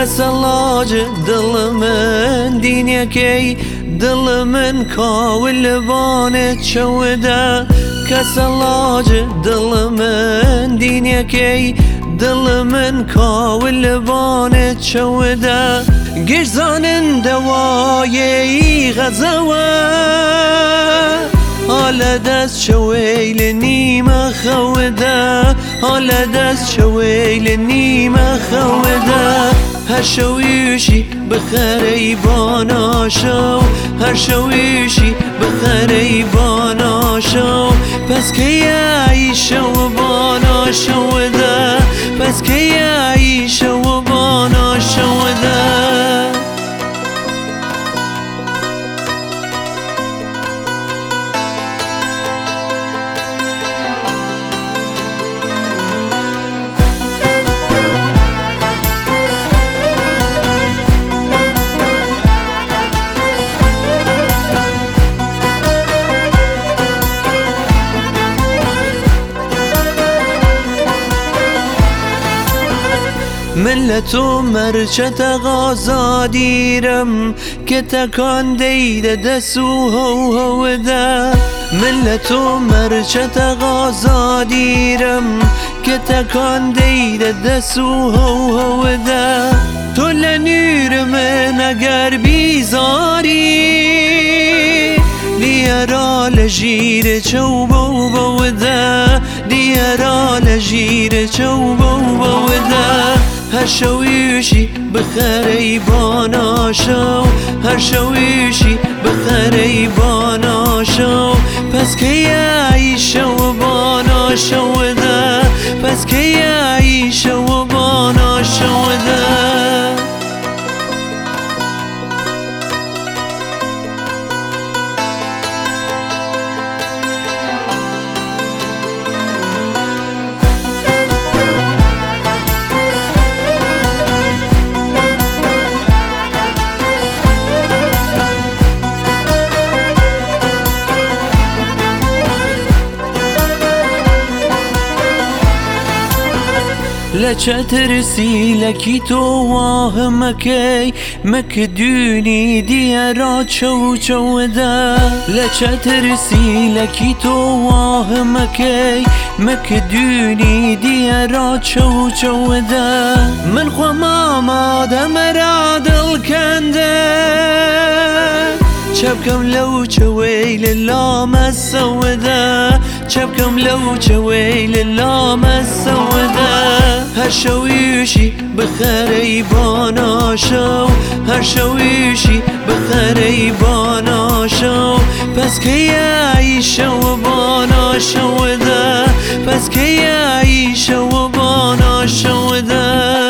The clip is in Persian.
كسلاج دل من دينيكي دل من كاول بانت شوده كسلاج دل من دينيكي دل من كاول بانت شوده گرزان دوایی غزوه حال دست شویل نیمه خوده حال دست شویل نیمه خوده هر شویشی بخری بانا شو هر شویشی بخری بانا شو پس که یایی شو بانا شوده پس که یایی شو بانا شوده ملت و مرچت غازا دیرم که تکان دیده دسو هو هو ده ملت و مرچت غازا دیرم که تکان دیده دسو هو هو ده تو لنور من اگر بیزاری دیارا لجیر چو بو بو ده دیارا لجیر چو بو بو ده هر شویشی بخری بانا شو هر شویشی بخری بانا شو پس که یایی شو بانا شوده پس که یایی شو بانا شوده لچه ترسی لکی تو واه مکی مکدونی دیارا چو چو ده لچه ترسی لکی تو واه مکی مکدونی دیارا چو چو ده من خوام آدم را دل کنده شبكم لو شويل اللام السوداء شبكم لو شويل اللام السوداء هر شويشي بخري بانا شو هر شويشي بخري بانا شو پس که یایی شو بانا شوده پس که یایی شو بانا شوده